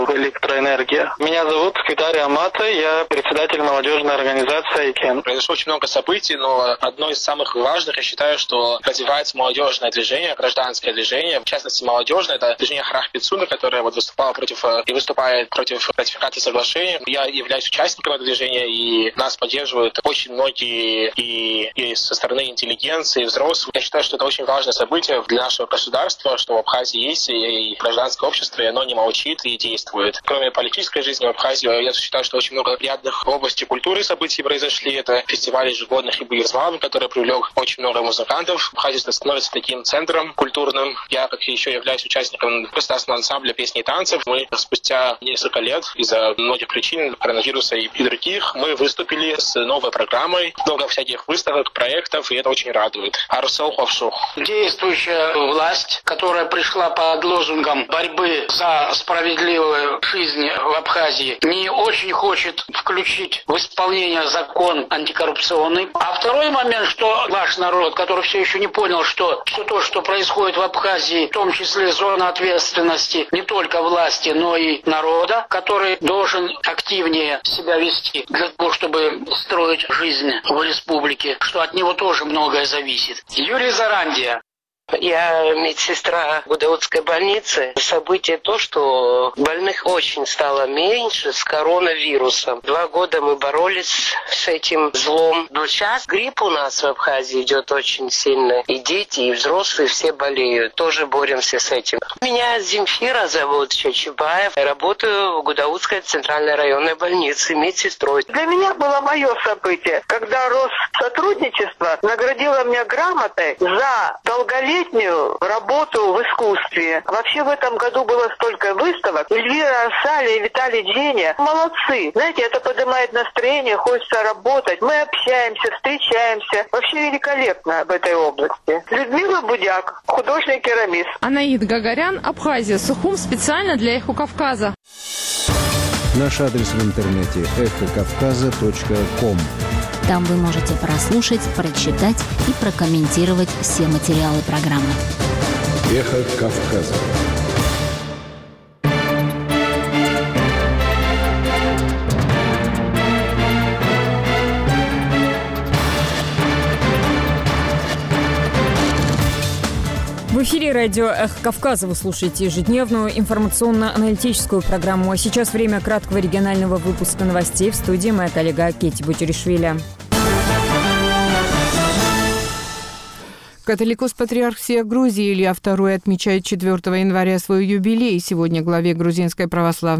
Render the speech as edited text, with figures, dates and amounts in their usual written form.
электроэнергия. Меня зовут Скитари Амата, я председатель молодежной организации «Айкен». Произошло очень много событий, но одно из самых важных, я считаю, что развивается молодежное движение, гражданское движение. В частности, молодежное, это движение Харах Пицуна, которое выступало против и выступает против ратификации соглашения. Я являюсь участником этого движения, и нас поддерживают очень многие и со стороны интеллигенции, и взрослых. Я считаю, что это очень важное событие для нашего государства, что в Абхазии есть и гражданское общество, и оно не молчит и действует. Кроме политической жизни в Абхазии, я считаю, что очень много приятных в области культуры событий произошли. Это фестиваль ежегодных Ибуирзмавы, который привлек очень много музыкантов. Абхазия становится таким центром культурным. Я, как еще являюсь участником государственного ансамбля песни и танцев. Мы спустя несколько лет из-за многих причин, коронавируса и других, мы выступили с новой программой. Много всяких выставок, проектов, и это очень радует. Действующая власть, которая пришла под лозунгом борьбы за справедливую жизнь в Абхазии, не очень хочет включить в исполнение закон антикоррупционный. А второй момент, что ваш народ, который все еще не понял, что все то, что происходит в Абхазии, в том числе зона ответственности не только власти, но и народа, который должен активнее себя вести для того, чтобы строить жизнь в республике, что от него тоже многое зависит. Юрий Зарандия. Я медсестра Гудаутской больницы. Событие то, что больных очень стало меньше с коронавирусом. 2 года мы боролись с этим злом. Но сейчас грипп у нас в Абхазии идет очень сильно. И дети, и взрослые все болеют. Тоже боремся с этим. Меня Земфира зовут Чачибаев. Я работаю в Гудаутской центральной районной больнице медсестрой. Для меня было мое событие, когда Россотрудничество наградило меня грамотой за долголетие работу в искусстве. Вообще в этом году было столько выставок. Эльвира Арсали и Виталий Дженя молодцы. Знаете, это поднимает настроение, хочется работать. Мы общаемся, встречаемся. Вообще великолепно в этой области. Людмила Будяк, художник-керамист. Анаид Гагарян, Абхазия, Сухум, специально для «Эхо Кавказа». Наш адрес в интернете эхокавказа.ком. Там вы можете прослушать, прочитать и прокомментировать все материалы программы. Эхо Кавказа. В эфире радио «Эхо Кавказа» вы слушаете ежедневную информационно-аналитическую программу. А сейчас время краткого регионального выпуска новостей. В студии моя коллега Кетти Бутеришвили. Католикос-патриарх всея Грузии Илья II отмечает 4 января свой юбилей. Сегодня главе Грузинской православной